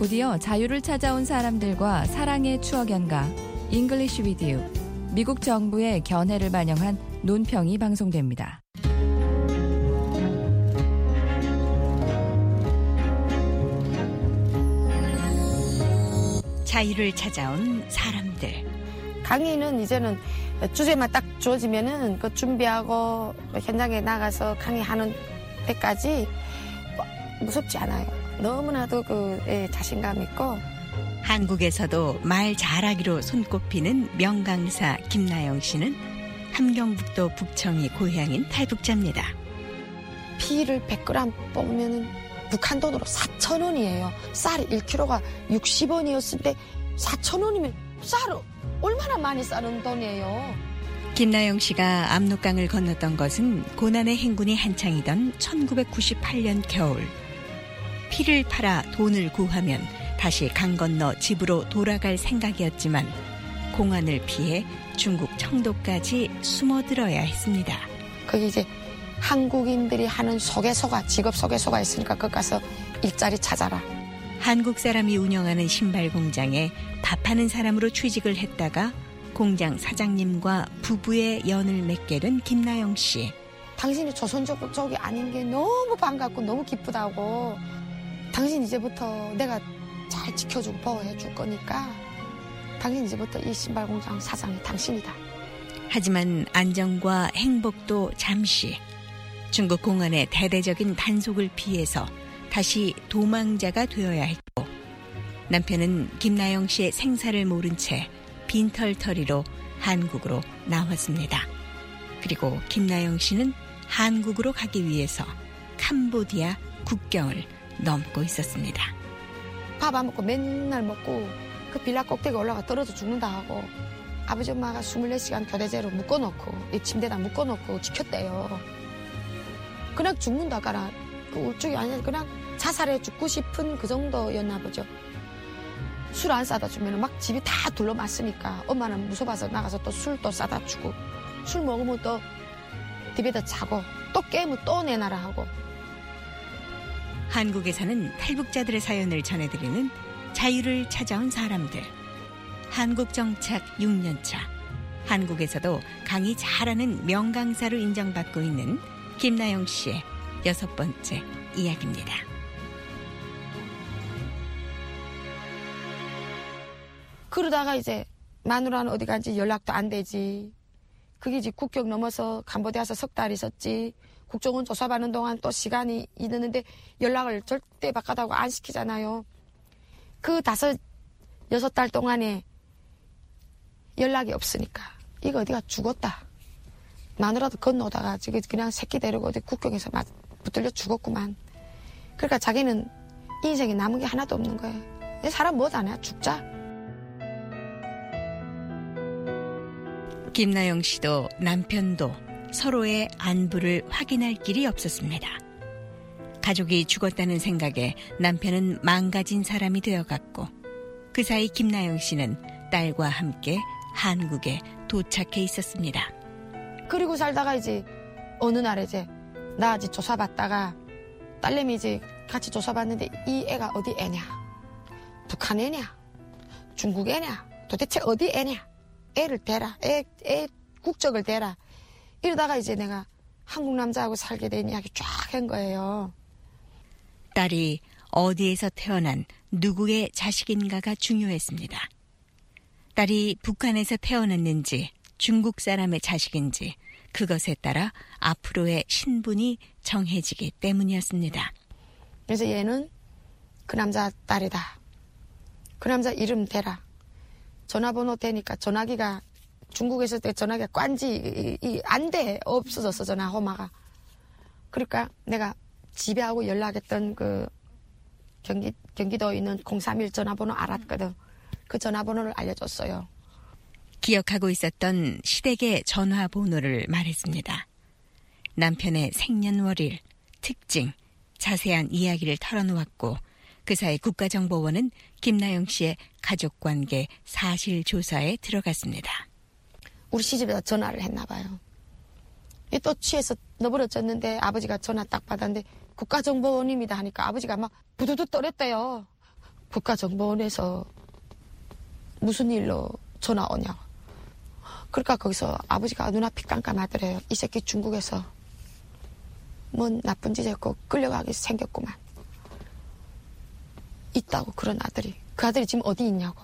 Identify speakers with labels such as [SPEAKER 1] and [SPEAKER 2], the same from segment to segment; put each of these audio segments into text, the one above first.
[SPEAKER 1] 곧이어 자유를 찾아온 사람들과 사랑의 추억 연가 English with You, 미국 정부의 견해를 반영한 논평이 방송됩니다.
[SPEAKER 2] 자유를 찾아온 사람들.
[SPEAKER 3] 강의는 이제는 주제만 딱 주어지면은 그 준비하고 현장에 나가서 강의하는 때까지 무섭지 않아요. 너무나도 자신감 있고.
[SPEAKER 2] 한국에서도 말 잘하기로 손꼽히는 명강사 김나영 씨는 함경북도 북청이 고향인 탈북자입니다.
[SPEAKER 3] 피를 100g 뽑으면은 북한 돈으로 4,000원이에요. 쌀이 1kg가 60원이었을 때 4,000원이면 쌀을 얼마나 많이 싸는 돈이에요.
[SPEAKER 2] 김나영 씨가 압록강을 건넜던 것은 고난의 행군이 한창이던 1998년 겨울. 피를 팔아 돈을 구하면 다시 강 건너 집으로 돌아갈 생각이었지만 공안을 피해 중국 청도까지 숨어들어야 했습니다.
[SPEAKER 3] 거기 이제 한국인들이 하는 소개소가, 직업 소개소가 있으니까 거기 가서 일자리 찾아라.
[SPEAKER 2] 한국 사람이 운영하는 신발 공장에 밥하는 사람으로 취직을 했다가 공장 사장님과 부부의 연을 맺게 된 김나영 씨.
[SPEAKER 3] 당신이 조선족 쪽이 아닌 게 너무 반갑고 너무 기쁘다고. 당신 이제부터 내가 잘 지켜주고 보호해 줄 거니까 당신 이제부터 이 신발 공장 사장이 당신이다.
[SPEAKER 2] 하지만 안정과 행복도 잠시. 중국 공안의 대대적인 단속을 피해서 다시 도망자가 되어야 했고, 남편은 김나영 씨의 생사를 모른 채 빈털터리로 한국으로 나왔습니다. 그리고 김나영 씨는 한국으로 가기 위해서 캄보디아 국경을 넘고 있었습니다.
[SPEAKER 3] 밥 안 먹고 맨날 먹고 그 빌라 꼭대기 올라가 떨어져 죽는다 하고 아버지 엄마가 24시간 교대제로 묶어놓고 이 침대에다 묶어놓고 지켰대요. 그냥 죽는다가라 그 울적이 아니라 그냥 자살해 죽고 싶은 그 정도였나 보죠. 술 안 싸다 주면 막 집이 다 둘러맞으니까 엄마는 무서워서 나가서 또 술 또 싸다 주고 술 먹으면 또 집에다 자고 또 깨면 또 내놔라 하고.
[SPEAKER 2] 한국에서는 탈북자들의 사연을 전해드리는 자유를 찾아온 사람들. 한국 정착 6년차. 한국에서도 강의 잘하는 명강사로 인정받고 있는 김나영 씨의 6번째 이야기입니다.
[SPEAKER 3] 그러다가 이제 마누라는 어디 간지 연락도 안 되지. 그게 이제 국경 넘어서 캄보디아에서 석 달 있었지. 국정원 조사받는 동안 또 시간이 있는데 연락을 절대 바꿔다고 안 시키잖아요. 그 5-6달 동안에 연락이 없으니까 이거 어디가 죽었다. 마누라도 건너다가 지금 그냥 새끼 데리고 어디 국경에서 붙들려 죽었구만. 그러니까 자기는 인생에 남은 게 하나도 없는 거예요. 사람 뭐 안 해? 죽자.
[SPEAKER 2] 김나영 씨도 남편도 서로의 안부를 확인할 길이 없었습니다. 가족이 죽었다는 생각에 남편은 망가진 사람이 되어갔고, 그 사이 김나영 씨는 딸과 함께 한국에 도착해 있었습니다.
[SPEAKER 3] 그리고 살다가 이제 어느 날 이제 나 이제 조사받다가 딸내미 이제 같이 조사받는데 이 애가 어디 애냐? 북한 애냐? 중국 애냐? 도대체 어디 애냐? 애를 대라. 애 국적을 대라. 이러다가 이제 내가 한국 남자하고 살게 된 이야기 쫙 한 거예요.
[SPEAKER 2] 딸이 어디에서 태어난 누구의 자식인가가 중요했습니다. 딸이 북한에서 태어났는지 중국 사람의 자식인지 그것에 따라 앞으로의 신분이 정해지기 때문이었습니다.
[SPEAKER 3] 그래서 얘는 그 남자 딸이다. 그 남자 이름 대라. 전화번호 대니까 전화기가 중국에서 때 전화기가 꽌지 안 돼. 없어졌어 전화 호마가. 그러니까 내가 집에하고 연락했던 그 경기도에 있는 031 전화번호 알았거든. 그 전화번호를 알려줬어요.
[SPEAKER 2] 기억하고 있었던 시댁의 전화번호를 말했습니다. 남편의 생년월일, 특징, 자세한 이야기를 털어놓았고, 그 사이 국가정보원은 김나영 씨의 가족관계 사실조사에 들어갔습니다.
[SPEAKER 3] 우리 시집에다 전화를 했나 봐요. 또 취해서 너버러졌는데 아버지가 전화 딱 받았는데 국가정보원입니다 하니까 아버지가 막 부두두 떨었대요. 국가정보원에서 무슨 일로 전화 오냐고. 그러니까 거기서 아버지가 눈앞이 깜깜하더래요. 이 새끼 중국에서 뭔 나쁜 짓 했고 끌려가게 생겼구만. 있다고 그런 아들이. 그 아들이 지금 어디 있냐고.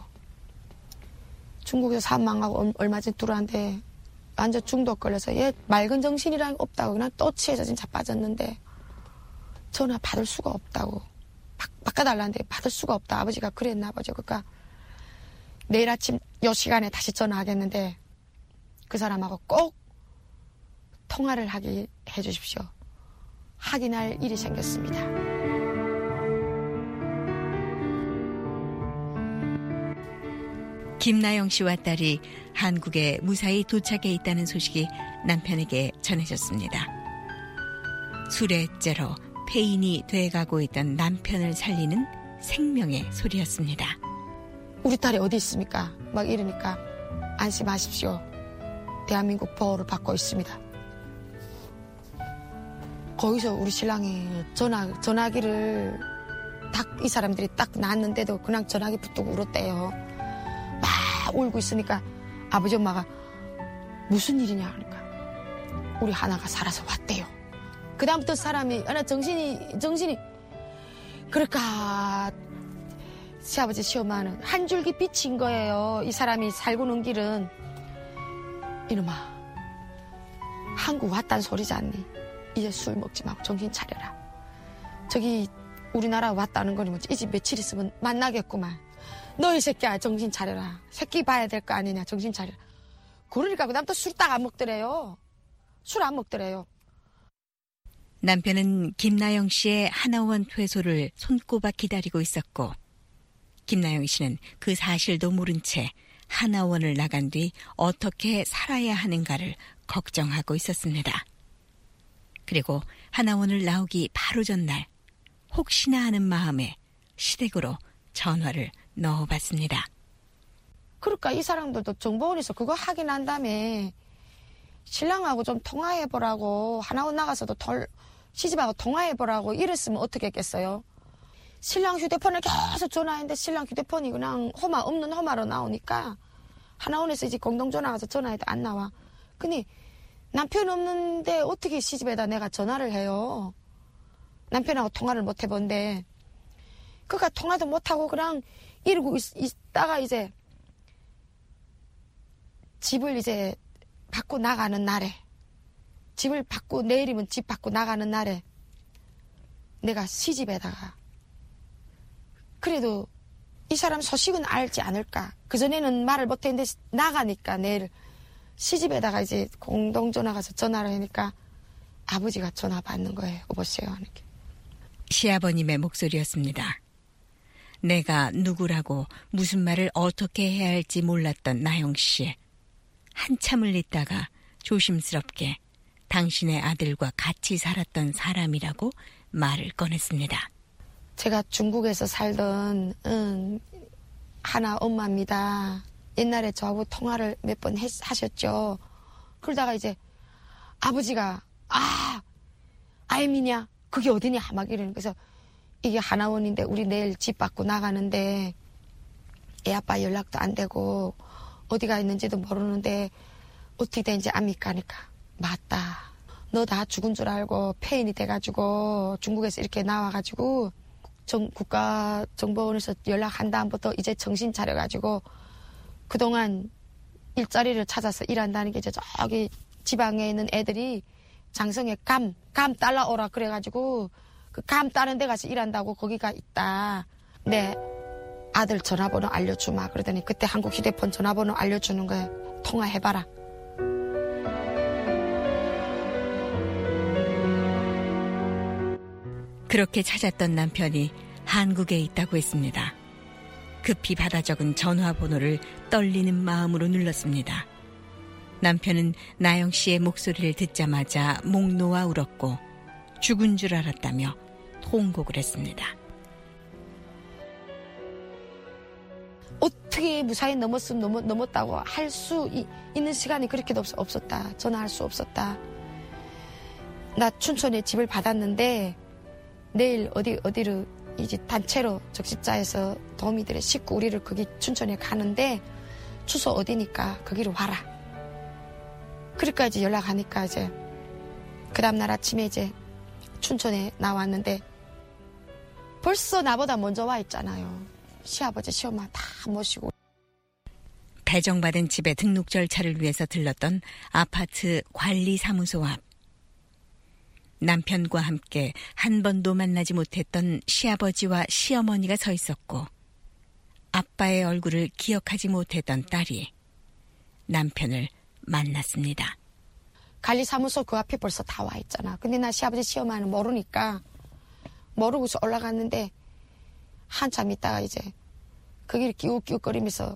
[SPEAKER 3] 중국에서 사업 망하고 얼마 전에 들어왔는데 완전 중독 걸려서 얘 맑은 정신이랑 없다고. 그냥 또 취해서 진짜 빠졌는데 전화 받을 수가 없다고. 바꿔달라는데 받을 수가 없다. 아버지가 그랬나 보죠. 그러니까 내일 아침 요 시간에 다시 전화하겠는데 그 사람하고 꼭 통화를 하게 해주십시오. 확인할 일이 생겼습니다.
[SPEAKER 2] 김나영 씨와 딸이 한국에 무사히 도착해 있다는 소식이 남편에게 전해졌습니다. 수레째로 폐인이 돼가고 있던 남편을 살리는 생명의 소리였습니다.
[SPEAKER 3] 우리 딸이 어디 있습니까? 막 이러니까 안심하십시오. 대한민국 보호를 받고 있습니다. 거기서 우리 신랑이 전화기를 딱 이 사람들이 딱 놨는데도 그냥 전화기 붙들고 울었대요. 막 울고 있으니까 아버지 엄마가 무슨 일이냐 하니까 우리 하나가 살아서 왔대요. 그 다음부터 사람이 정신이 그러니까 시아버지 시엄마는 한 줄기 빛인 거예요. 이 사람이 살고 는 길은. 이놈아, 한국 왔단 소리지 않니? 이제 술 먹지 말고 정신 차려라. 저기 우리나라 왔다는 거니 뭐지? 이 집 며칠 있으면 만나겠구만. 너 이 새끼야 정신 차려라. 새끼 봐야 될 거 아니냐. 정신 차려라. 그러니까 그 다음부터 술 딱 안 먹더래요. 술 안 먹더래요.
[SPEAKER 2] 남편은 김나영 씨의 하나원 퇴소를 손꼽아 기다리고 있었고 김나영 씨는 그 사실도 모른 채 하나원을 나간 뒤 어떻게 살아야 하는가를 걱정하고 있었습니다. 그리고 하나원을 나오기 바로 전날 혹시나 하는 마음에 시댁으로 전화를 넣어봤습니다.
[SPEAKER 3] 그러니까 이 사람들도 정보원에서 그거 확인한 다음에 신랑하고 좀 통화해보라고 하나원 나가서도 시집하고 통화해보라고 이랬으면 어떻게 했겠어요? 신랑 휴대폰을 계속 전화했는데 신랑 휴대폰이 그냥 없는 호마로 나오니까 하나원에서 이제 공동전화 가서 전화해도 안 나와. 근데 남편 없는데 어떻게 시집에다 내가 전화를 해요? 남편하고 통화를 못 해본데. 그러니까 통화도 못하고 그냥 이러고 있다가 이제 집을 이제 받고 나가는 날에 집을 받고 내일이면 집 받고 나가는 날에 내가 시집에다가 그래도 이 사람 소식은 알지 않을까. 그전에는 말을 못했는데 나가니까 내일 시집에다가 이제 공동전화 가서 전화를 하니까 아버지가 전화 받는 거예요. 여보세요 하는 게.
[SPEAKER 2] 시아버님의 목소리였습니다. 내가 누구라고 무슨 말을 어떻게 해야 할지 몰랐던 나영 씨. 한참을 있다가 조심스럽게 당신의 아들과 같이 살았던 사람이라고 말을 꺼냈습니다.
[SPEAKER 3] 제가 중국에서 살던 하나 엄마입니다. 옛날에 저하고 통화를 몇 번 하셨죠. 그러다가 이제 아버지가 아이미냐 그게 어디냐 막 이러는. 그래서 이게 하나원인데 우리 내일 집 받고 나가는데 애 아빠 연락도 안 되고 어디가 있는지도 모르는데 어떻게 되는지 압니까 하니까 맞다. 너 다 죽은 줄 알고 폐인이 돼가지고 중국에서 이렇게 나와가지고 국가정보원에서 연락한 다음부터 이제 정신 차려가지고 그동안 일자리를 찾아서 일한다는 게 이제 저기 지방에 있는 애들이 장성에 감 따라오라 그래가지고 그 감 따는 데 가서 일한다고 거기가 있다. 내 아들 전화번호 알려주마. 그러더니 그때 한국 휴대폰 전화번호 알려주는 거예요. 통화해봐라.
[SPEAKER 2] 그렇게 찾았던 남편이 한국에 있다고 했습니다. 급히 받아 적은 전화번호를 떨리는 마음으로 눌렀습니다. 남편은 나영 씨의 목소리를 듣자마자 목 놓아 울었고 죽은 줄 알았다며 통곡을 했습니다.
[SPEAKER 3] 어떻게 무사히 넘었으면 넘었다고 할 수 있는 시간이 그렇게도 없었다. 전화할 수 없었다. 나 춘천에 집을 받았는데 내일 어디로 이제 단체로 적십자에서 도우미들의 식구 우리를 거기 춘천에 가는데 주소 어디니까 거기로 와라. 그러니까 이제 연락하니까 이제 그 다음날 아침에 이제 춘천에 나왔는데 벌써 나보다 먼저 와 있잖아요. 시아버지 시엄마 다 모시고.
[SPEAKER 2] 배정받은 집의 등록 절차를 위해서 들렀던 아파트 관리사무소 앞. 남편과 함께 한 번도 만나지 못했던 시아버지와 시어머니가 서 있었고 아빠의 얼굴을 기억하지 못했던 딸이 남편을 만났습니다.
[SPEAKER 3] 관리사무소 그 앞에 벌써 다 와 있잖아. 근데 나 시아버지 시어머니는 모르니까 모르고서 올라갔는데 한참 있다가 이제 거기를 끼욱끼욱거리면서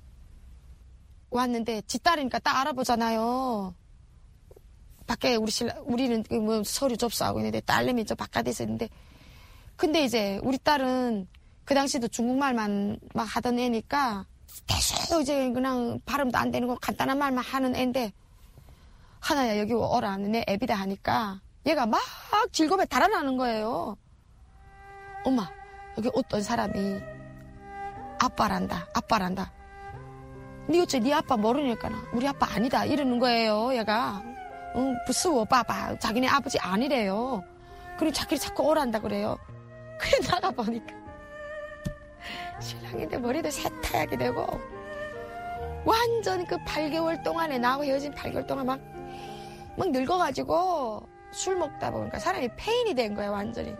[SPEAKER 3] 왔는데 지 딸이니까 딱 알아보잖아요. 밖에 우리는 뭐 서류 접수하고 있는데 딸내미 저 바깥에 있었는데 근데 이제 우리 딸은 그 당시도 중국말만 막 하던 애니까 계속 이제 그냥 발음도 안 되는 거 간단한 말만 하는 애인데 하나야 여기 오라 내 애비다 하니까 얘가 막 즐거움에 달아나는 거예요. 엄마 여기 어떤 사람이 아빠란다. 니 어째 니 아빠 모르니까 우리 아빠 아니다 이러는 거예요. 얘가 부스워 봐봐 자기네 아버지 아니래요. 그리고 자기를 자꾸 오란다 그래요. 그래 나가보니까 신랑인데 머리도 새하얗게 되고 완전 그 8개월 동안에 나하고 헤어진 8개월 동안 막 늙어가지고 술 먹다 보니까 사람이 폐인이 된 거예요. 완전히.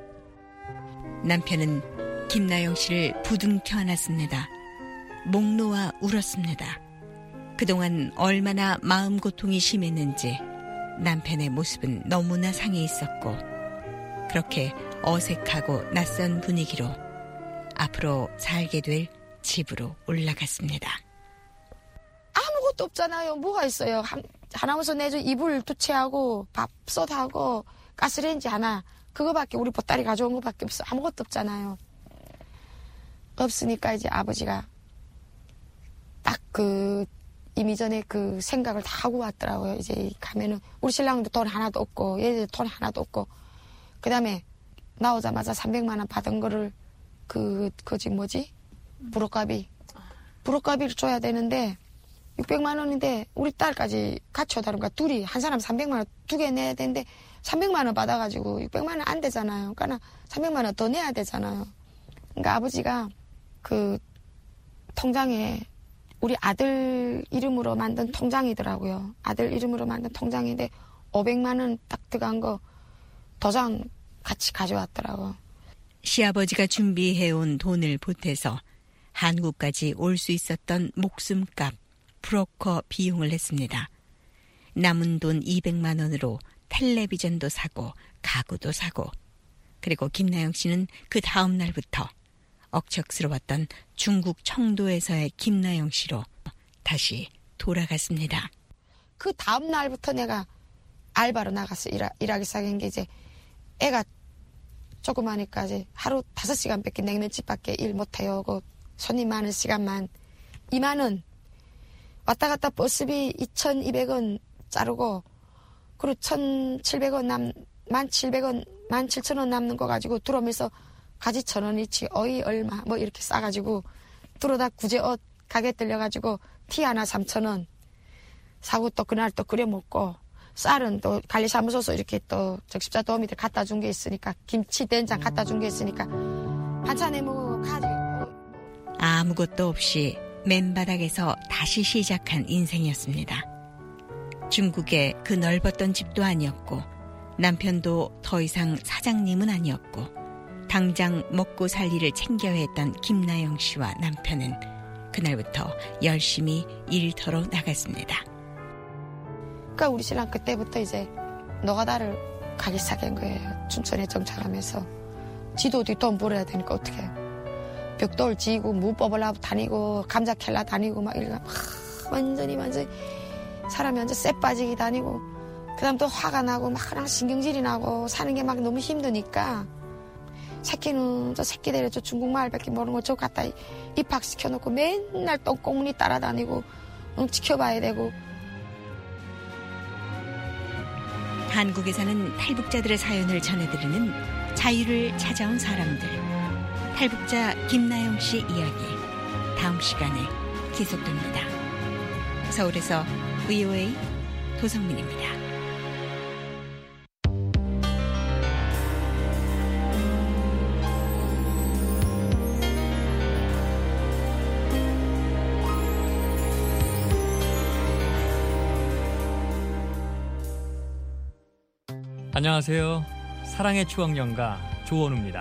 [SPEAKER 2] 남편은 김나영 씨를 부둥켜 안았습니다. 목 놓아 울었습니다. 그동안 얼마나 마음 고통이 심했는지 남편의 모습은 너무나 상해 있었고 그렇게 어색하고 낯선 분위기로 앞으로 살게 될 집으로 올라갔습니다.
[SPEAKER 3] 아무것도 없잖아요. 뭐가 있어요. 하나무서 내줘 이불 2채하고 밥솥하고 가스레인지 하나 그거밖에 우리 보따리 가져온 거밖에 없어. 아무것도 없잖아요. 없으니까 이제 아버지가 딱 이미 전에 그 생각을 다 하고 왔더라고요. 이제 가면은 우리 신랑도 돈 하나도 없고 얘들 돈 하나도 없고 그다음에 나오자마자 300만 원 받은 거를 그지 뭐지? 부록가비를 줘야 되는데 600만 원인데 우리 딸까지 같이 오다니까 둘이 한 사람 300만 원 2개 내야 되는데 300만 원 받아가지고 600만 원 안 되잖아요. 그러니까 300만 원 더 내야 되잖아요. 그러니까 아버지가 그 통장에 우리 아들 이름으로 만든 통장이더라고요. 아들 이름으로 만든 통장인데 500만 원 딱 들어간 거 도장 같이 가져왔더라고요.
[SPEAKER 2] 시아버지가 준비해온 돈을 보태서 한국까지 올 수 있었던 목숨값 브로커 비용을 냈습니다. 남은 돈 200만 원으로 텔레비전도 사고 가구도 사고 그리고 김나영 씨는 그 다음 날부터 억척스러웠던 중국 청도에서의 김나영 씨로 다시 돌아갔습니다.
[SPEAKER 3] 그 다음 날부터 내가 알바로 나가서 일하기 시작한 게 이제 애가 조그마니까 이제 하루 5시간밖에 냉면집밖에 일 못해요. 그 손님 많은 시간만 2만 원 왔다 갔다 버스비 2,200원 자르고 그리고 1,700원 17,000원 남는 거 가지고 들어오면서 가지 1,000원이치 어이 얼마 뭐 이렇게 싸가지고 들어다 구제 옷 가게 들려가지고 티 하나 3,000원 사고 또 그날 또 끓여 먹고 쌀은 또 관리사무소에서 이렇게 또 적십자 도우미들 갖다 준 게 있으니까 김치 된장 갖다 준 게 있으니까 반찬에 뭐 가지고
[SPEAKER 2] 아무것도 없이 맨바닥에서 다시 시작한 인생이었습니다. 중국에 그 넓었던 집도 아니었고 남편도 더 이상 사장님은 아니었고 당장 먹고 살 일을 챙겨야 했던 김나영 씨와 남편은 그날부터 열심히 일터로 나갔습니다.
[SPEAKER 3] 그러니까 우리 신랑 그때부터 이제 노가다를 가기 시작한 거예요. 춘천에 정착하면서 지도 어디 돈 벌어야 되니까 어떻게 벽돌 지고 무 뽑으려고 다니고 감자 캘라 다니고 막 이러고 완전히 사람이 완전 쎄 빠지게 다니고 그다음 또 화가 나고 막 그냥 신경질이 나고 사는 게 막 너무 힘드니까 새끼는 저 새끼들이 저 중국말밖에 모르는 거 저 갖다 입학시켜놓고 맨날 똥꽁무니 따라다니고 지켜봐야 되고.
[SPEAKER 2] 한국에 사는 탈북자들의 사연을 전해드리는 자유를 찾아온 사람들. 탈북자 김나영 씨 이야기. 다음 시간에 계속됩니다. 서울에서 VOA 도성민입니다.
[SPEAKER 4] 안녕하세요. 사랑의 추억 연가 조원우입니다.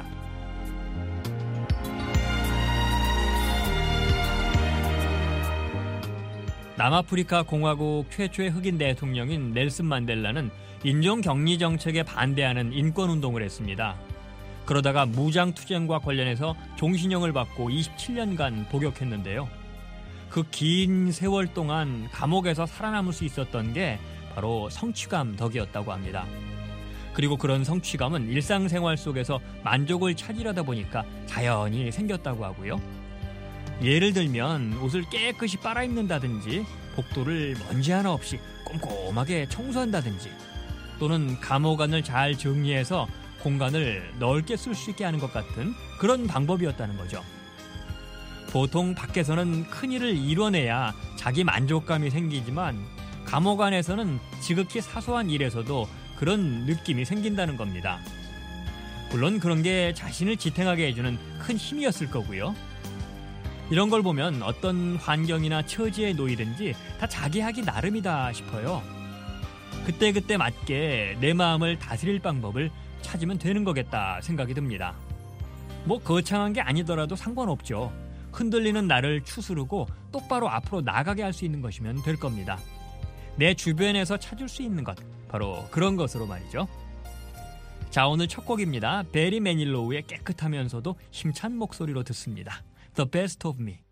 [SPEAKER 4] 남아프리카 공화국 최초의 흑인 대통령인 넬슨 만델라는 인종격리 정책에 반대하는 인권운동을 했습니다. 그러다가 무장투쟁과 관련해서 종신형을 받고 27년간 복역했는데요. 그 긴 세월 동안 감옥에서 살아남을 수 있었던 게 바로 성취감 덕이었다고 합니다. 그리고 그런 성취감은 일상생활 속에서 만족을 찾으려다 보니까 자연히 생겼다고 하고요. 예를 들면 옷을 깨끗이 빨아입는다든지 복도를 먼지 하나 없이 꼼꼼하게 청소한다든지 또는 감옥 안을 잘 정리해서 공간을 넓게 쓸 수 있게 하는 것 같은 그런 방법이었다는 거죠. 보통 밖에서는 큰일을 이뤄내야 자기 만족감이 생기지만 감옥 안에서는 지극히 사소한 일에서도 그런 느낌이 생긴다는 겁니다. 물론 그런 게 자신을 지탱하게 해주는 큰 힘이었을 거고요. 이런 걸 보면 어떤 환경이나 처지에 놓이든지 다 자기 하기 나름이다 싶어요. 그때그때 맞게 내 마음을 다스릴 방법을 찾으면 되는 거겠다 생각이 듭니다. 뭐 거창한 게 아니더라도 상관없죠. 흔들리는 나를 추스르고 똑바로 앞으로 나가게 할 수 있는 것이면 될 겁니다. 내 주변에서 찾을 수 있는 것, 바로 그런 것으로 말이죠. 자, 오늘 첫 곡입니다. 베리 매닐로우의 깨끗하면서도 힘찬 목소리로 듣습니다. The Best of Me.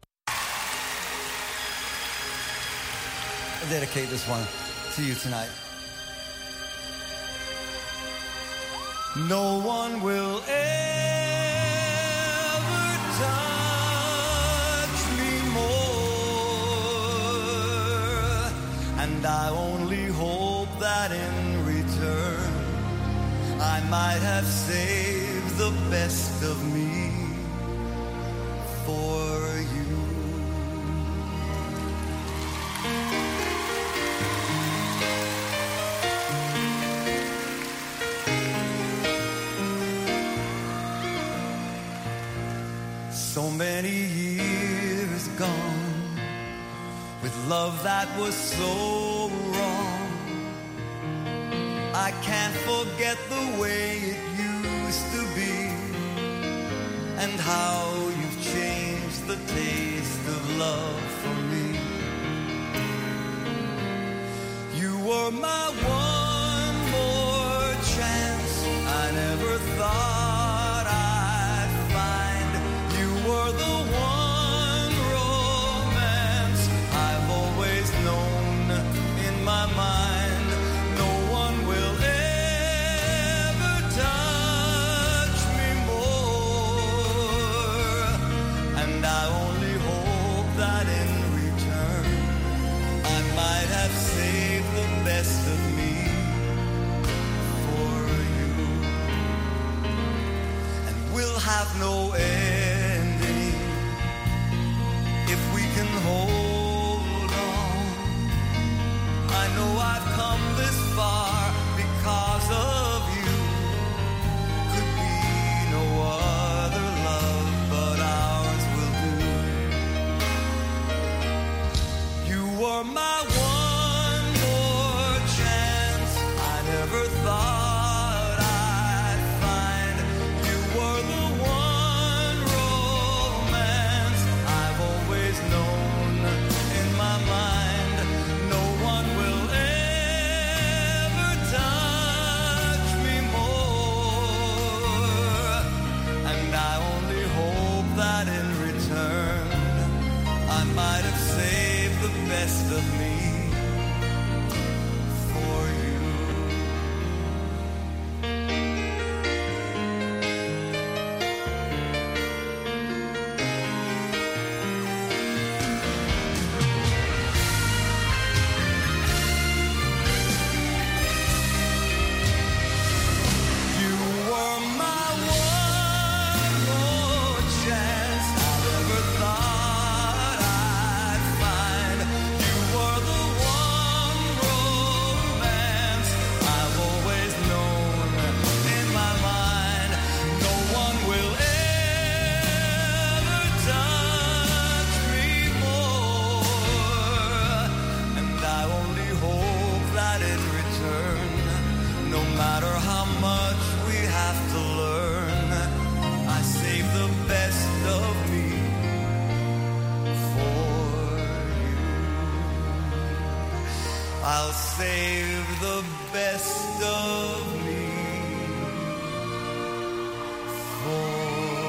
[SPEAKER 5] I dedicate this one to you tonight. No one will ever touch me more, and I only hope that in return I might have saved the best of me for you. So many years gone with love that was so wrong. I can't forget the way it used to be, and how you've changed the taste of love for me. You were my one more chance. I never thought I'd find. You were the one romance I've always known in my mind. No one will ever touch me more, and I only hope that in return I might have saved the best of me for you. And we'll have no ending if we can hold on. I know I've come this far because of you. Could be no other love but ours will do. You were my one more chance. I never thought I'd find. You were the one romance I've always known in my mind. No one will ever touch me more, and I only hope that in return I might have saved the best of me for you. You were my how much we have to learn, I save the best of me for you. I'll save the best of me for you.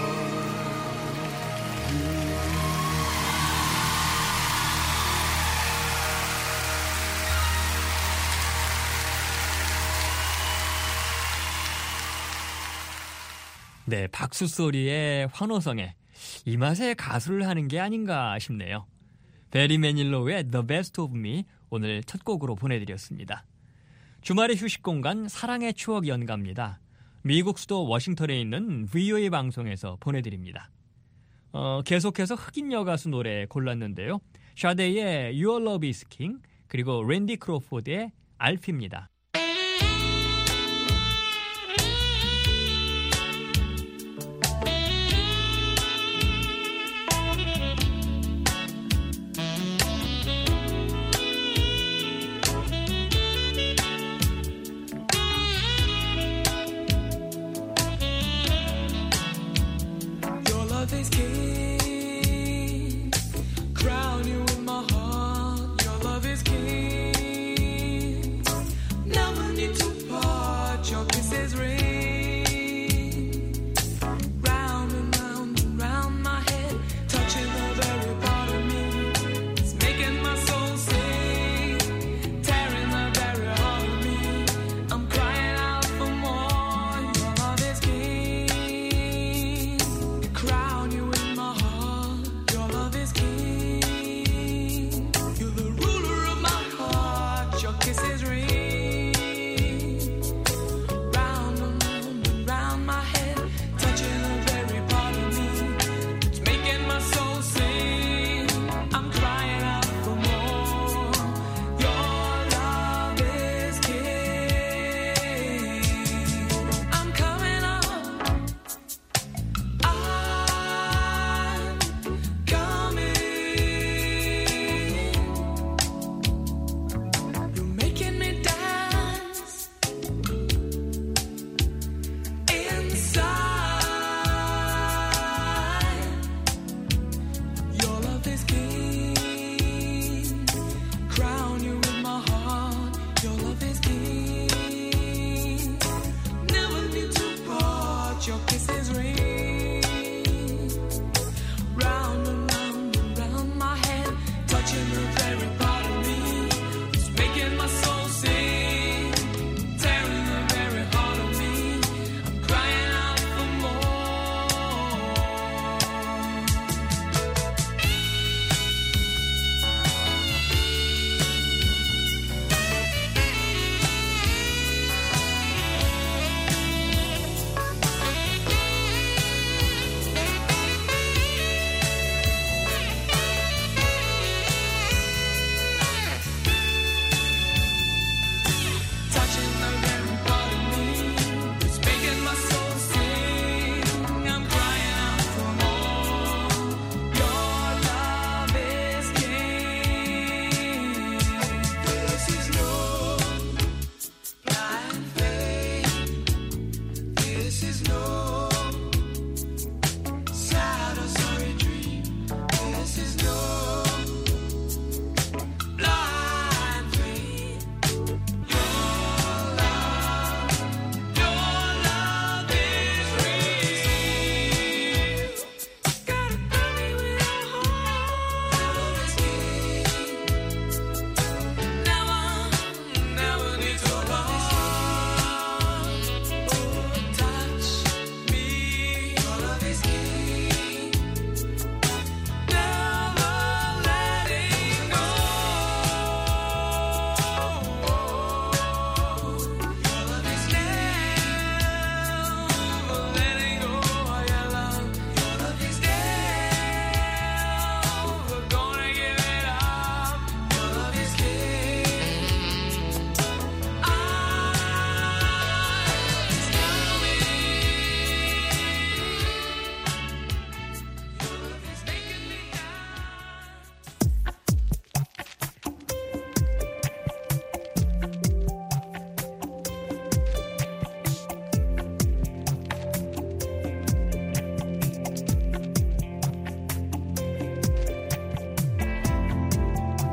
[SPEAKER 4] 네, 박수 소리에 환호성에 이 맛에 가수를 하는 게 아닌가 싶네요. 베리 매닐로우의 The Best of Me 오늘 첫 곡으로 보내드렸습니다. 주말의 휴식 공간 사랑의 추억 연가입니다. 미국 수도 워싱턴에 있는 VOA 방송에서 보내드립니다. 계속해서 흑인 여가수 노래 골랐는데요. 샤데이의 Your Love is King 그리고 랜디 크로포드의 알피입니다.
[SPEAKER 6] Is king, crown you in my heart. Your love is king.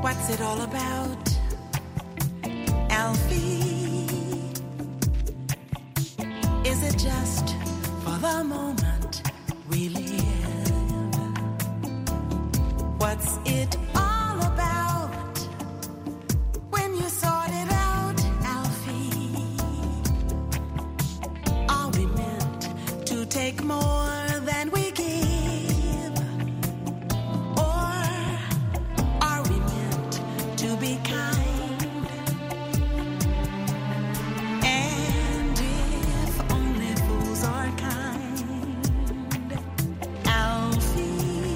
[SPEAKER 7] What's it all about, Alfie? Is it just for the moment we live? What's it all about when you sort it out, Alfie? Are we meant to take more than we give? Or are we meant to be kind? And if only fools are kind, Alfie,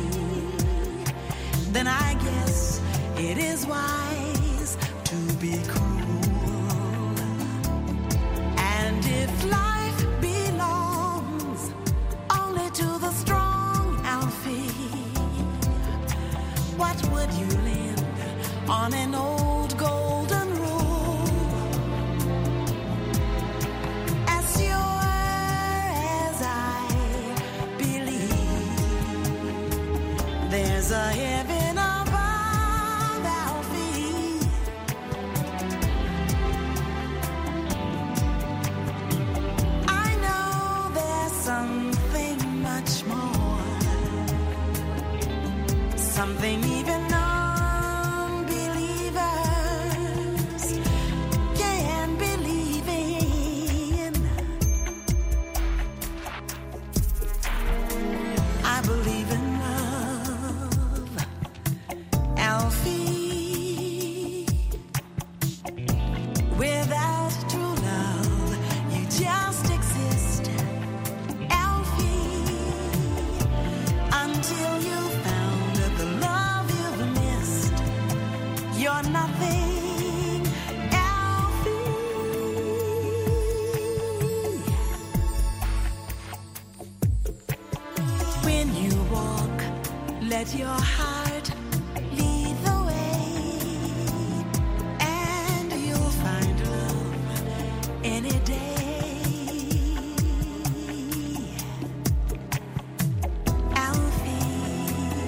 [SPEAKER 7] then I guess it is wise to be cruel. And if life belongs only to the strong, Alfie, what would you lend on an old golden rule? As sure as I believe there's a heaven above, Alfie, I know there's something much more, something even unbelievers can believe in. I believe in love, Alfie. Without true love, you just exist, Alfie, until you found the love you've missed. You're nothing, Alfie. When you walk, let your heart lead the way, and you'll find love any day, Alfie.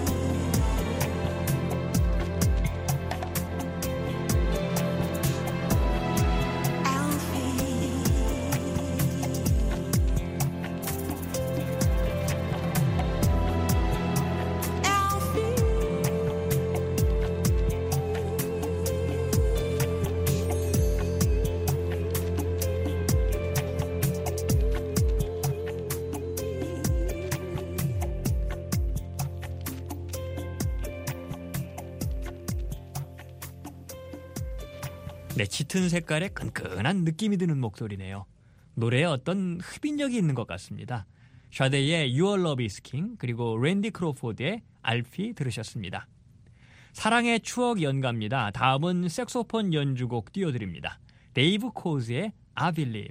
[SPEAKER 4] 네, 짙은 색깔의 끈끈한 느낌이 드는 목소리네요. 노래에 어떤 흡인력이 있는 것 같습니다. 샤데이의 Your Love is King, 그리고 랜디 크로포드의 알피 들으셨습니다. 사랑의 추억 연가입니다. 다음은 색소폰 연주곡 띄워드립니다. 데이브 코즈의 I Believe.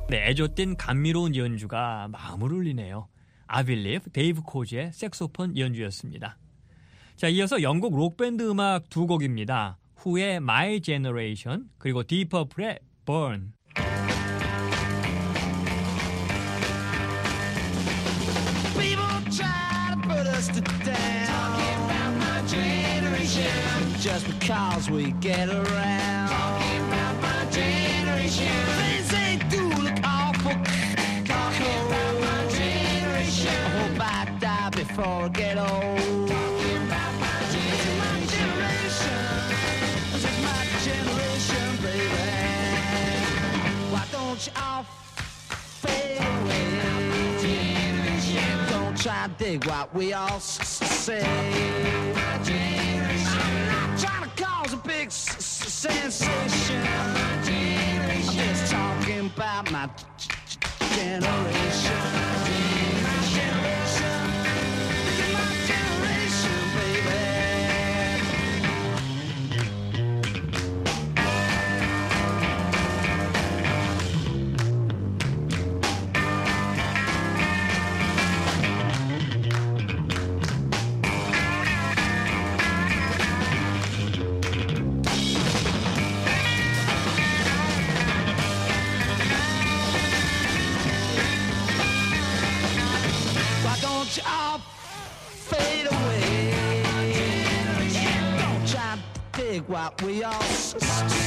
[SPEAKER 4] 네, 애조띤 감미로운 연주가 마음을 울리네요. 아빌리브, 데이브 코즈의 색소폰 연주였습니다. 자, 이어서 영국 록밴드 음악 두 곡입니다. 후의 My Generation 그리고 디퍼플의 Burn.
[SPEAKER 5] People try to put us to down. Talking about my generation. Just because we get around. Talking about my generation. Things they do look awful. Talking about my generation. I hope I die before I get old. Talking about my generation. This is my generation, baby. Why don't you all fade away? Don't try to dig what we all say. I'm not trying to cause a big sensation. I'm just talking about my generation. My generation. This is my generation, baby. Don't you all fade away? Don't try to dig what we all say.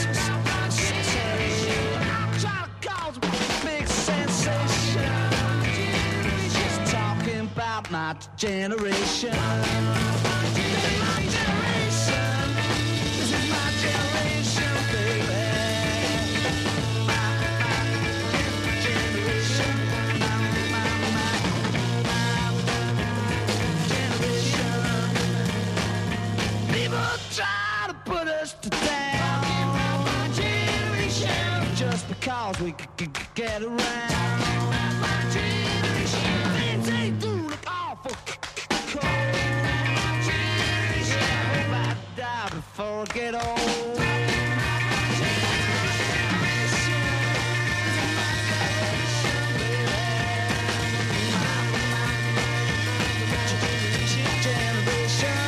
[SPEAKER 5] I'm trying to cause a big sensation. Just talking about my generation. This is my generation. This is my generation, baby. My generation. People try to put us to down. My generation. Just because we could get around. My generation. Things they do look awful cold. My generation. I hope I die before I get old. My generation. My generation, baby. My generation.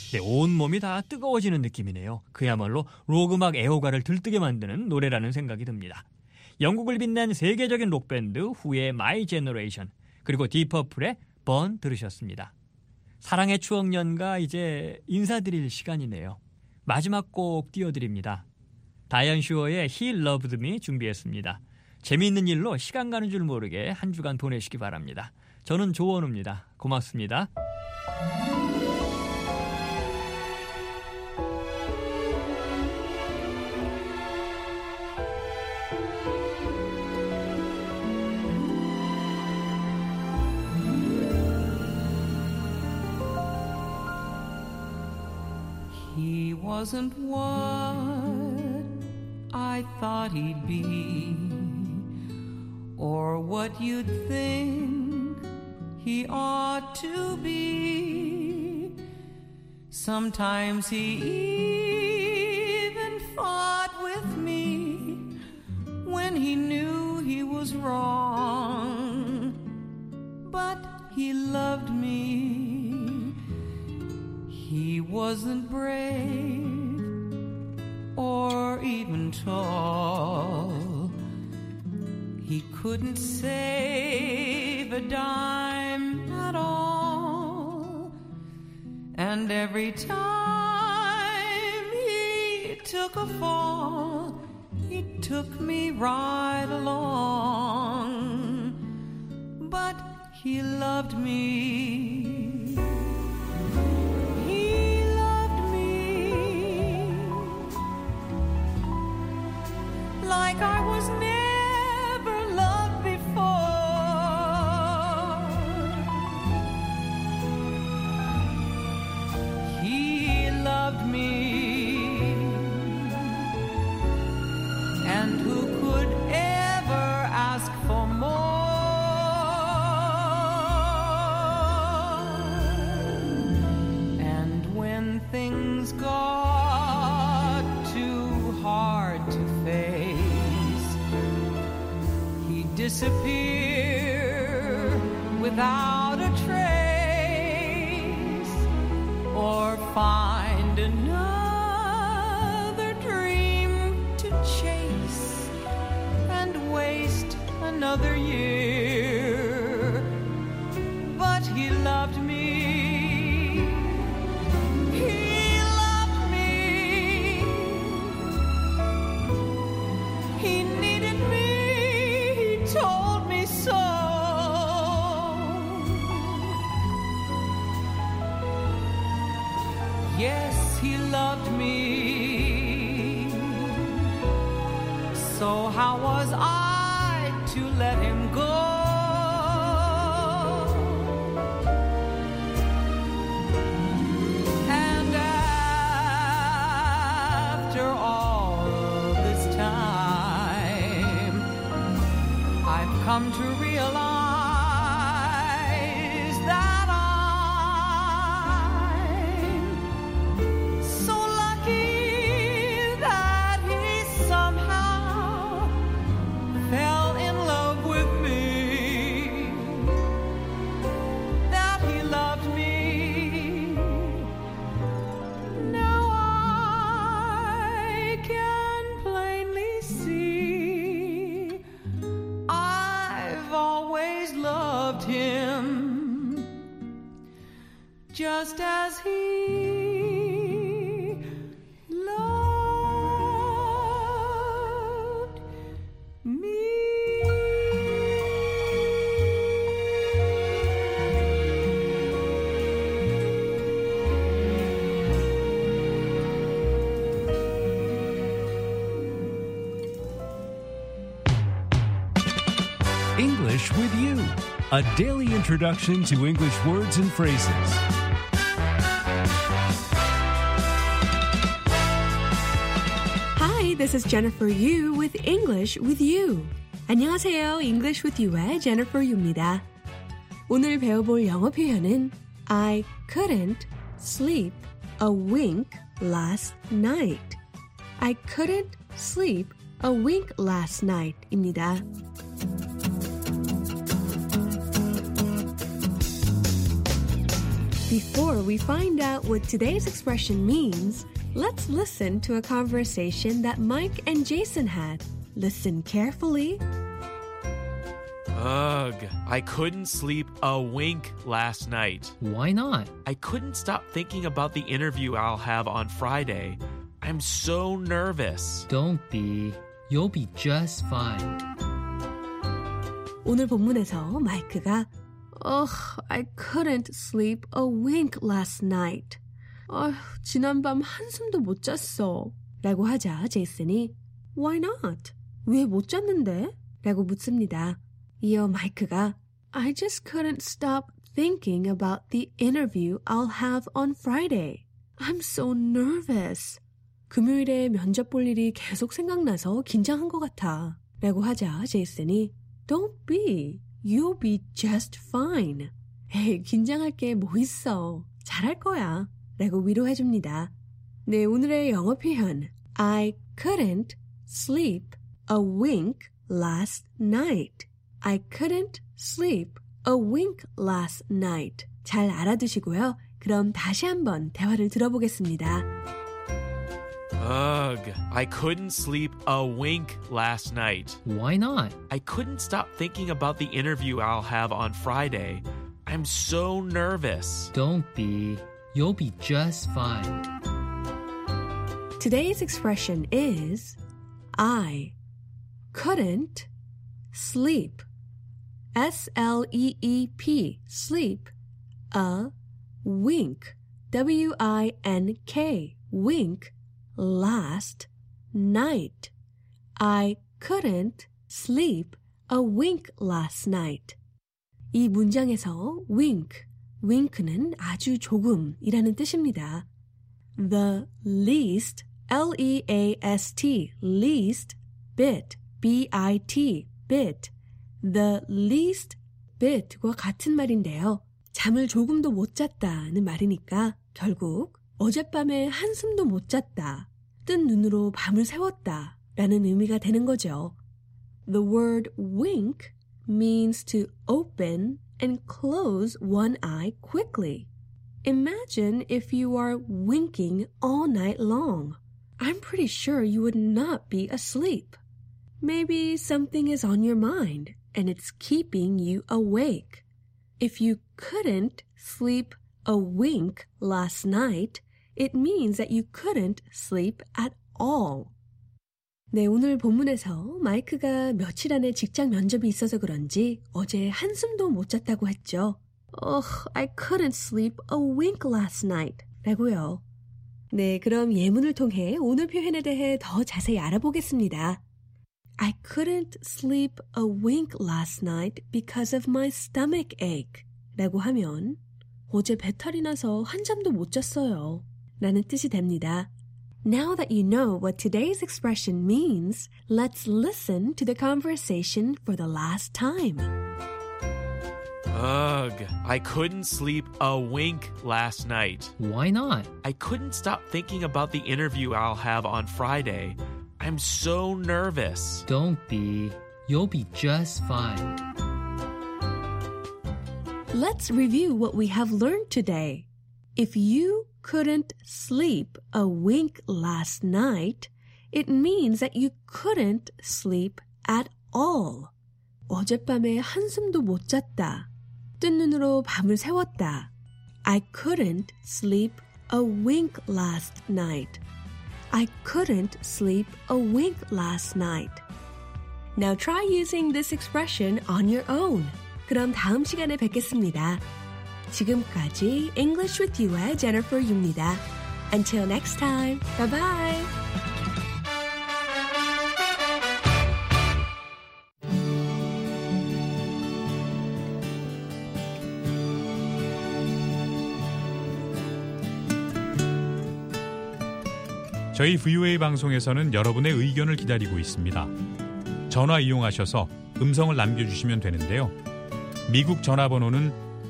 [SPEAKER 4] 네, 온몸이 다 뜨거워지는 느낌이네요. 그야말로 록음악 애호가를 들뜨게 만드는 노래라는 생각이 듭니다. 영국을 빛낸 세계적인 록밴드 후의 My Generation, 그리고 디퍼플의 Burn 들으셨습니다. 사랑의 추억 연가 이제 인사드릴 시간이네요. 마지막 곡 띄워드립니다. 다이언 슈어의 He Loved Me 준비했습니다. 재미있는 일로 시간 가는 줄 모르게 한 주간 보내시기 바랍니다. 저는 조원우입니다. 고맙습니다.
[SPEAKER 6] He wasn't what I thought he'd be, or what you'd think he ought to be. Sometimes he even fought with me when he knew he was wrong, but he loved me. He wasn't brave or even tall. He couldn't save a dime at all. And every time he took a fall, he took me right along. But he loved me. Like I was never loved before. He loved me, and who could ever ask for more? And when things got too hard to face, disappear without a trace, or find another dream to chase and waste another year. But he loved me. He loved me. He needed me. Told me so. Yes, he loved me. So how was I to let him go? And after all this time, I've come to realize that I'm so lucky that he somehow fell in love with me, that he loved me. Now I can plainly see I've always loved him, just as he loved me.
[SPEAKER 8] English with You, a daily introduction to English words and phrases.
[SPEAKER 9] Hi, this is Jennifer Yu with English with You. 안녕하세요. English with You의 Jennifer Yu입니다. 오늘 배워볼 영어 표현은 I couldn't sleep a wink last night. I couldn't sleep a wink last night 입니다. Before we find out what today's expression means, let's listen to a conversation that Mike and Jason had. Listen carefully.
[SPEAKER 10] Ugh, I couldn't sleep a wink last night.
[SPEAKER 11] Why not?
[SPEAKER 10] I couldn't stop thinking about the interview I'll have on Friday. I'm so nervous.
[SPEAKER 11] Don't be. You'll be just fine.
[SPEAKER 9] 오늘 본문에서 마이크가 I couldn't sleep a wink last night. 지난밤 한숨도 못 잤어. 라고 하자 제이슨이 Why not? 왜 못 잤는데? 라고 묻습니다. 이어 마이크가 I just couldn't stop thinking about the interview I'll have on Friday. I'm so nervous. 금요일에 면접 볼 일이 계속 생각나서 긴장한 것 같아. 라고 하자 제이슨이 Don't be. You'll be just fine. 에이, 긴장할 게 뭐 있어. 잘할 거야. 라고 위로해줍니다. 네, 오늘의 영어 표현 I couldn't sleep a wink last night. I couldn't sleep a wink last night. 잘 알아두시고요. 그럼 다시 한번 대화를 들어보겠습니다.
[SPEAKER 10] Ugh, I couldn't sleep a wink last night.
[SPEAKER 11] Why not?
[SPEAKER 10] I couldn't stop thinking about the interview I'll have on Friday. I'm so nervous.
[SPEAKER 11] Don't be. You'll be just fine.
[SPEAKER 9] Today's expression is I couldn't sleep. S-L-E-E-P, sleep. A wink. W-I-N-K, wink. Last night. I couldn't sleep a wink last night. 이 문장에서 wink, wink는 아주 조금이라는 뜻입니다. The least, L-E-A-S-T, least bit, B-I-T, bit. The least bit과 같은 말인데요. 잠을 조금도 못 잤다는 말이니까 결국 어젯밤에 한숨도 못 잤다, 뜬 눈으로 밤을 새웠다 라는 의미가 되는 거죠. The word wink means to open and close one eye quickly. Imagine if you are winking all night long. I'm pretty sure you would not be asleep. Maybe something is on your mind and it's keeping you awake. If you couldn't sleep a wink last night, it means that you couldn't sleep at all. 네, 오늘 본문에서 마이크가 며칠 안에 직장 면접이 있어서 그런지 어제 한숨도 못 잤다고 했죠. I couldn't sleep a wink last night 라고요. 네, 그럼 예문을 통해 오늘 표현에 대해 더 자세히 알아보겠습니다. I couldn't sleep a wink last night because of my stomach ache 라고 하면 어제 배탈이 나서 한잠도 못 잤어요 라는 뜻이 됩니다. Now that you know what today's expression means, let's listen to the conversation for the last time.
[SPEAKER 10] Ugh, I couldn't sleep a wink last night.
[SPEAKER 11] Why not?
[SPEAKER 10] I couldn't stop thinking about the interview I'll have on Friday. I'm so nervous.
[SPEAKER 11] Don't be. You'll be just fine.
[SPEAKER 9] Let's review what we have learned today. If you couldn't sleep a wink last night, it means that you couldn't sleep at all. 어젯밤에 한숨도 못 잤다. 뜬 눈으로 밤을 새웠다. I couldn't sleep a wink last night. I couldn't sleep a wink last night. Now try using this expression on your own. 그럼 다음 시간에 뵙겠습니다. 지금까지 English with You의 Jennifer Yu입니다. Until next time, bye bye.
[SPEAKER 12] 저희 VOA 방송에서는 여러분의 의견을 기다리고 있습니다. 전화 이용하셔서 음성을 남겨주시면 되는데요. 미국 전화번호는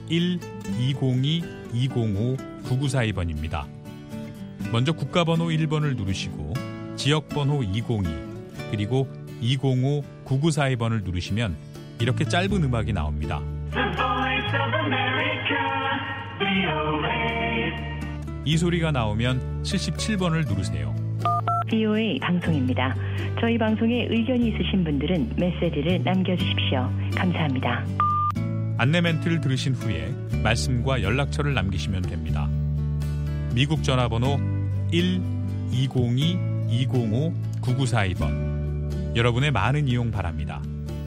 [SPEAKER 12] 1-202-205-9942번입니다. 먼저 국가번호 1번을 누르시고 지역번호 202 그리고 205-9942번을 누르시면 이렇게 짧은 음악이 나옵니다.
[SPEAKER 5] The Voice of America,
[SPEAKER 12] 이 소리가 나오면 77번을 누르세요.
[SPEAKER 13] VOA 방송입니다. 저희 방송에 의견이 있으신 분들은 메시지를 남겨주십시오. 감사합니다.
[SPEAKER 12] 안내 멘트를 들으신 후에 말씀과 연락처를 남기시면 됩니다. 미국 전화번호 1-202-205-9942번. 여러분의 많은 이용 바랍니다.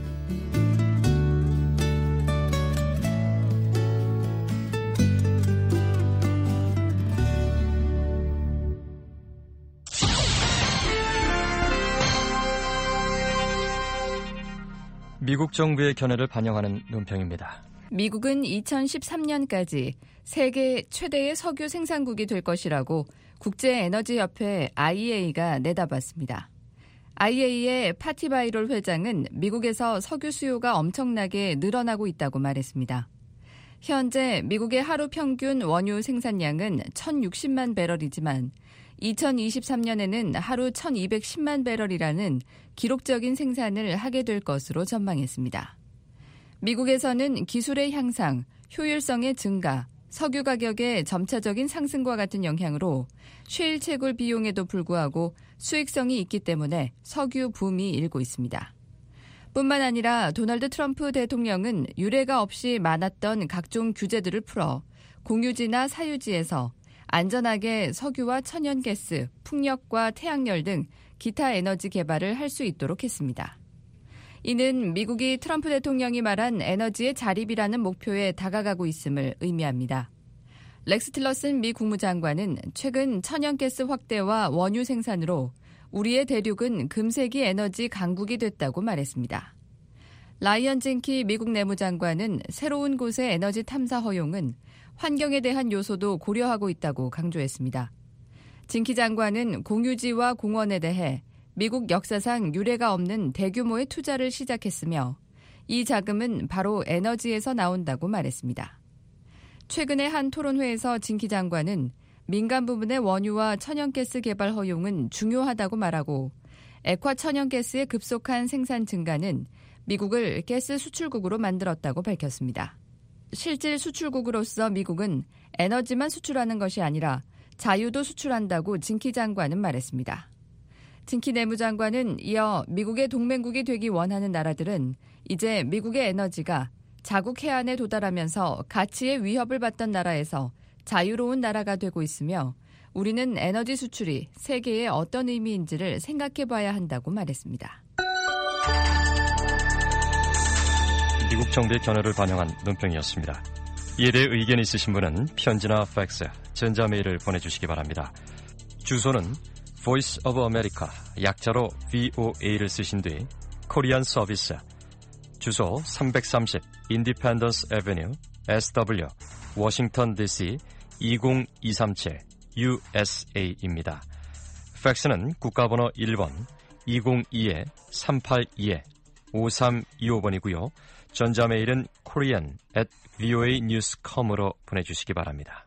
[SPEAKER 14] 미국 정부의 견해를 반영하는 논평입니다.
[SPEAKER 1] 미국은 2013년까지 세계 최대의 석유 생산국이 될 것이라고 국제에너지협회 IEA가 내다봤습니다. IEA의 파티바이롤 회장은 미국에서 석유 수요가 엄청나게 늘어나고 있다고 말했습니다. 현재 미국의 하루 평균 원유 생산량은 1,060만 배럴이지만 2023년에는 하루 1,210만 배럴이라는 기록적인 생산을 하게 될 것으로 전망했습니다. 미국에서는 기술의 향상, 효율성의 증가, 석유 가격의 점차적인 상승과 같은 영향으로 셰일 채굴 비용에도 불구하고 수익성이 있기 때문에 석유 붐이 일고 있습니다. 뿐만 아니라 도널드 트럼프 대통령은 유례가 없이 많았던 각종 규제들을 풀어 공유지나 사유지에서 안전하게 석유와 천연가스, 풍력과 태양열 등 기타 에너지 개발을 할 수 있도록 했습니다. 이는 미국이 트럼프 대통령이 말한 에너지의 자립이라는 목표에 다가가고 있음을 의미합니다. 렉스 틸러슨 미 국무장관은 최근 천연가스 확대와 원유 생산으로 우리의 대륙은 금세기 에너지 강국이 됐다고 말했습니다. 라이언 징키 미국 내무장관은 새로운 곳의 에너지 탐사 허용은 환경에 대한 요소도 고려하고 있다고 강조했습니다. 징키 장관은 공유지와 공원에 대해 미국 역사상 유례가 없는 대규모의 투자를 시작했으며 이 자금은 바로 에너지에서 나온다고 말했습니다. 최근의 한 토론회에서 징키 장관은 민간 부문의 원유와 천연가스 개발 허용은 중요하다고 말하고 액화 천연가스의 급속한 생산 증가는 미국을 가스 수출국으로 만들었다고 밝혔습니다. 실질 수출국으로서 미국은 에너지만 수출하는 것이 아니라 자유도 수출한다고 징키 장관은 말했습니다. 징키 내무장관은 이어 미국의 동맹국이 되기 원하는 나라들은 이제 미국의 에너지가 자국 해안에 도달하면서 가치의 위협을 받던 나라에서 자유로운 나라가 되고 있으며 우리는 에너지 수출이 세계에 어떤 의미인지를 생각해 봐야 한다고 말했습니다.
[SPEAKER 14] 미국 정부의 견해를 반영한 논평이었습니다. 이에 대해 의견이 있으신 분은 편지나 팩스, 전자메일을 보내주시기 바랍니다. 주소는 Voice of America, 약자로 VOA를 쓰신 뒤 코리안 서비스, 주소 330 Independence Avenue, SW, 워싱턴 DC 20237 USA입니다. 팩스는 국가번호 1번 202-382-5325번이고요. 전자메일은 korean@voanews.com으로 보내주시기 바랍니다.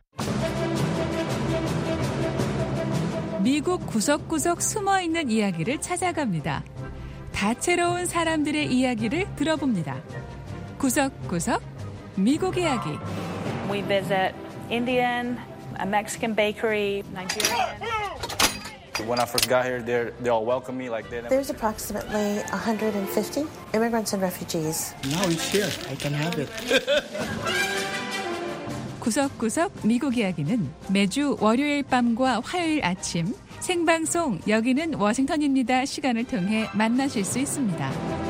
[SPEAKER 15] 미국 구석구석 숨어있는 이야기를 찾아갑니다. 다채로운 사람들의 이야기를 들어봅니다. 구석구석 미국 이야기.
[SPEAKER 16] We visit Indian, a Mexican bakery, Nigerian.
[SPEAKER 17] When I first got here, they all welcomed me like they never.
[SPEAKER 18] There's approximately 150 immigrants and refugees.
[SPEAKER 17] Now it's here. I can have it.
[SPEAKER 15] 구석구석 미국 이야기는 매주 월요일 밤과 화요일 아침 생방송 여기는 워싱턴입니다 시간을 통해 만나실 수 있습니다.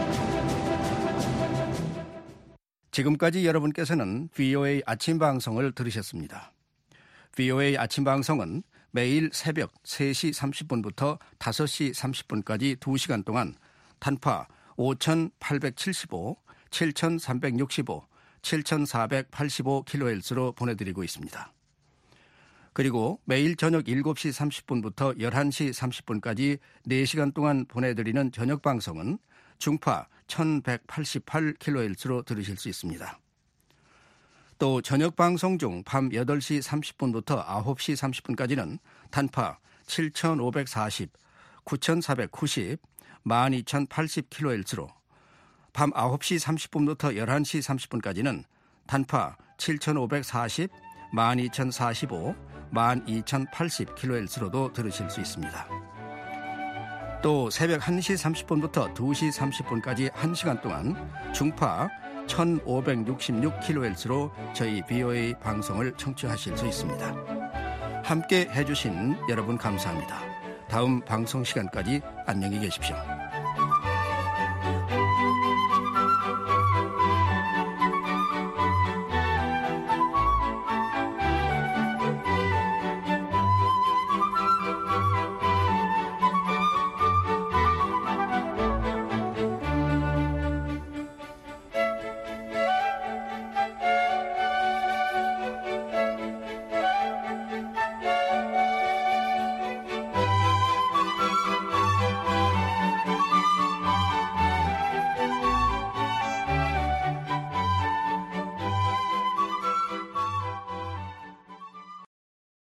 [SPEAKER 19] 지금까지 여러분께서는 VOA 아침 방송을 들으셨습니다. VOA 아침 방송은 매일 새벽 3시 30분부터 5시 30분까지 2시간 동안 단파 5,875, 7,365, 7,485kHz로 보내드리고 있습니다. 그리고 매일 저녁 7시 30분부터 11시 30분까지 4시간 동안 보내드리는 저녁 방송은 중파 1,188kHz로 들으실 수 있습니다. 또 저녁 방송 중 밤 8시 30분부터 9시 30분까지는 단파 7,540, 9,490, 12,080kHz로 밤 9시 30분부터 11시 30분까지는 단파 7,540, 12,045, 12,080kHz로도 들으실 수 있습니다. 또 새벽 1시 30분부터 2시 30분까지 1시간 동안 중파 1566kHz로 저희 BOA 방송을 청취하실 수 있습니다. 함께 해주신 여러분 감사합니다. 다음 방송 시간까지 안녕히 계십시오.